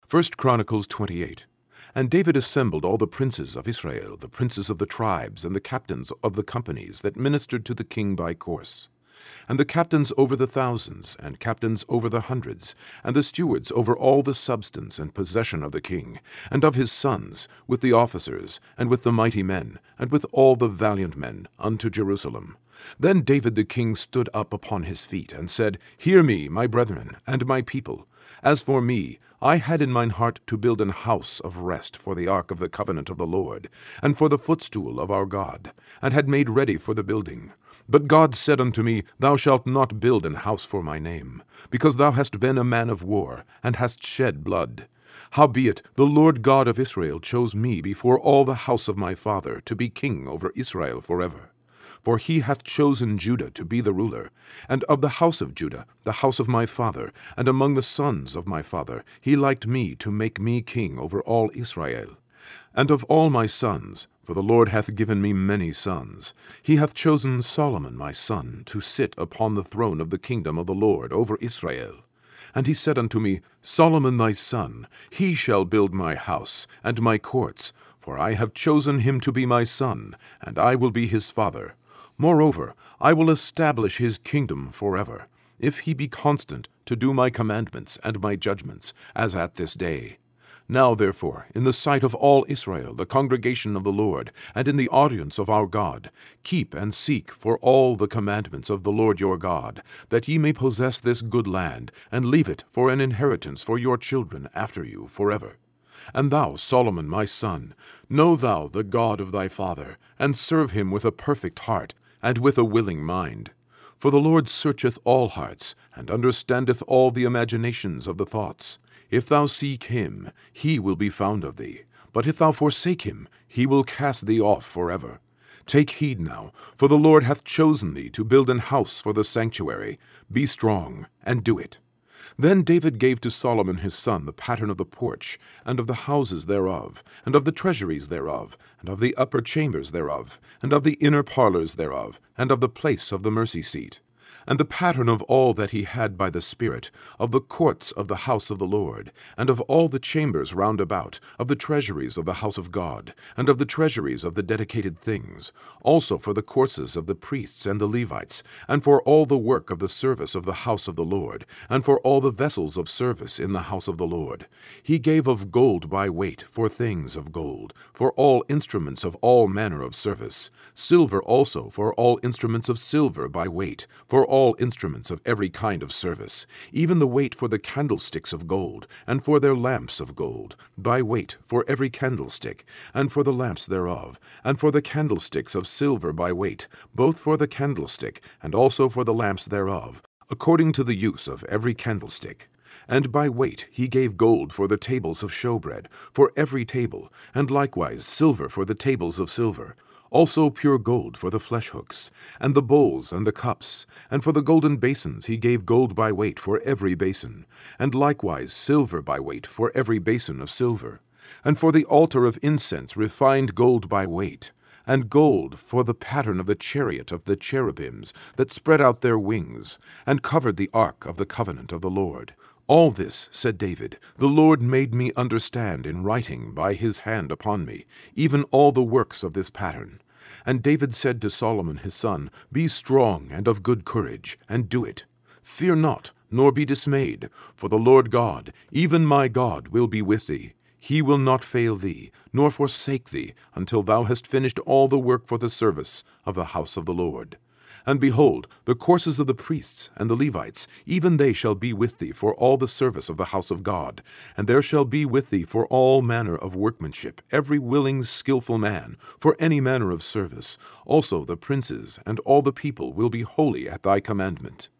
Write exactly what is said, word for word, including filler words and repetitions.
First Chronicles twenty-eight. And David assembled all the princes of Israel, the princes of the tribes, and the captains of the companies that ministered to the king by course, and the captains over the thousands, and captains over the hundreds, and the stewards over all the substance and possession of the king, and of his sons, with the officers, and with the mighty men, and with all the valiant men, unto Jerusalem. Then David the king stood up upon his feet, and said, Hear me, my brethren, and my people. As for me, I had in mine heart to build an house of rest for the ark of the covenant of the Lord, and for the footstool of our God, and had made ready for the building. But God said unto me, Thou shalt not build an house for my name, because thou hast been a man of war, and hast shed blood. Howbeit the Lord God of Israel chose me before all the house of my father to be king over Israel forever. For he hath chosen Judah to be the ruler, and of the house of Judah, the house of my father, and among the sons of my father, he liked me to make me king over all Israel. And of all my sons, for the Lord hath given me many sons, he hath chosen Solomon my son to sit upon the throne of the kingdom of the Lord over Israel. And he said unto me, Solomon thy son, he shall build my house and my courts, for I have chosen him to be my son, and I will be his father. Moreover, I will establish his kingdom forever, if he be constant to do my commandments and my judgments, as at this day. Now therefore, in the sight of all Israel, the congregation of the Lord, and in the audience of our God, keep and seek for all the commandments of the Lord your God, that ye may possess this good land, and leave it for an inheritance for your children after you forever. And thou, Solomon my son, know thou the God of thy father, and serve him with a perfect heart, and with a willing mind. For the Lord searcheth all hearts, and understandeth all the imaginations of the thoughts. If thou seek him, he will be found of thee. But if thou forsake him, he will cast thee off forever. Take heed now, for the Lord hath chosen thee to build an house for the sanctuary. Be strong, and do it. Then David gave to Solomon his son the pattern of the porch, and of the houses thereof, and of the treasuries thereof, and of the upper chambers thereof, and of the inner parlors thereof, and of the place of the mercy seat, and the pattern of all that he had by the Spirit, of the courts of the house of the Lord, and of all the chambers round about, of the treasuries of the house of God, and of the treasuries of the dedicated things, also for the courses of the priests and the Levites, and for all the work of the service of the house of the Lord, and for all the vessels of service in the house of the Lord. He gave of gold by weight for things of gold, for all instruments of all manner of service, silver also for all instruments of silver by weight, for all instruments of every kind of service, even the weight for the candlesticks of gold, and for their lamps of gold, by weight for every candlestick, and for the lamps thereof, and for the candlesticks of silver by weight, both for the candlestick, and also for the lamps thereof, according to the use of every candlestick. And by weight he gave gold for the tables of showbread, for every table, and likewise silver for the tables of silver, also pure gold for the flesh hooks, and the bowls and the cups, and for the golden basins he gave gold by weight for every basin, and likewise silver by weight for every basin of silver, and for the altar of incense refined gold by weight, and gold for the pattern of the chariot of the cherubims that spread out their wings, and covered the ark of the covenant of the Lord. All this, said David, the Lord made me understand in writing by his hand upon me, even all the works of this pattern. And David said to Solomon his son, Be strong and of good courage, and do it. Fear not, nor be dismayed, for the Lord God, even my God, will be with thee. He will not fail thee, nor forsake thee, until thou hast finished all the work for the service of the house of the Lord. And behold, the courses of the priests and the Levites, even they shall be with thee for all the service of the house of God. And there shall be with thee for all manner of workmanship, every willing, skillful man, for any manner of service. Also the princes and all the people will be holy at thy commandment.